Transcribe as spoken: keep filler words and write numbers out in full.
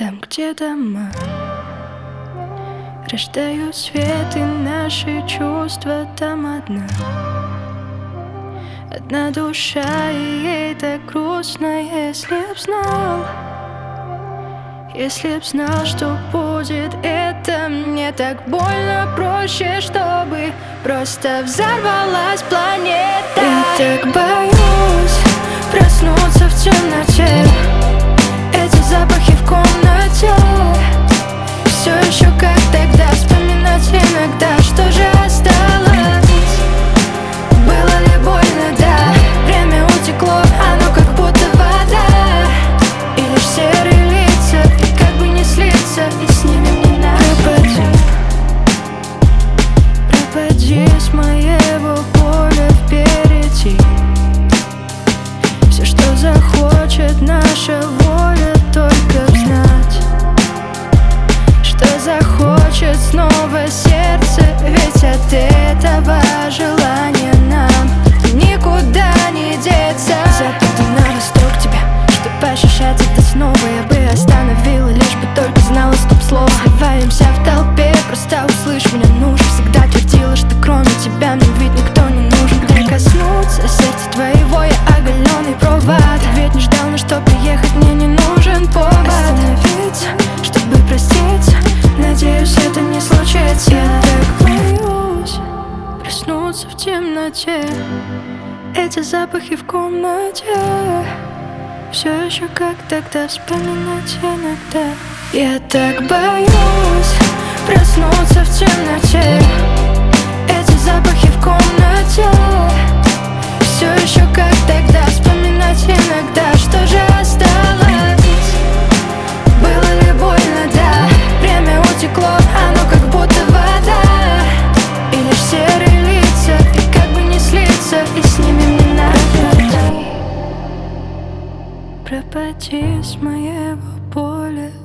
Там, где дома рождают свет, и наши чувства там одна. Одна душа, и ей так грустно. Если б знал, если б знал, что будет это, мне так больно, проще, чтобы просто взорвалась планета. Я так боюсь проснуться в темноте, эти запахи в комнате, все еще как тогда, вспоминать иногда, что же осталось. Было ли больно, да, время утекло, оно как будто вода, и лишь серые лица, и как бы не слиться, и с ними не надо. Пропади, пропади с моего поля впереди. Все, что захочет наша воля, только знать, что захочет снова сердце, ведь от этого желания нам никуда не деться. Западу на восток тебя, чтобы ощущать это снова, я бы остановила, лишь бы только знала стоп-слово. Сливаемся в толпе, просто услышь меня, нужен. Всегда твердила, что кроме тебя мне ведь никто не нужен. Прикоснуться сердца твоего, я оголенный провод, ведь не ждал, но что приехать мне не нужен повод. Остановиться, чтобы проститься, надеюсь, это не случится. Я так боюсь проснуться в темноте, эти запахи в комнате, все еще как тогда, вспоминать иногда. Я так боюсь проснуться в темноте, эти запахи в комнате, все еще как тогда, вспоминать иногда, что же осталось. Было ли больно, да, время утекло, оно как будто вода, и лишь серые лица, и как бы не слиться, и с ними не надо. Пропади с моего поля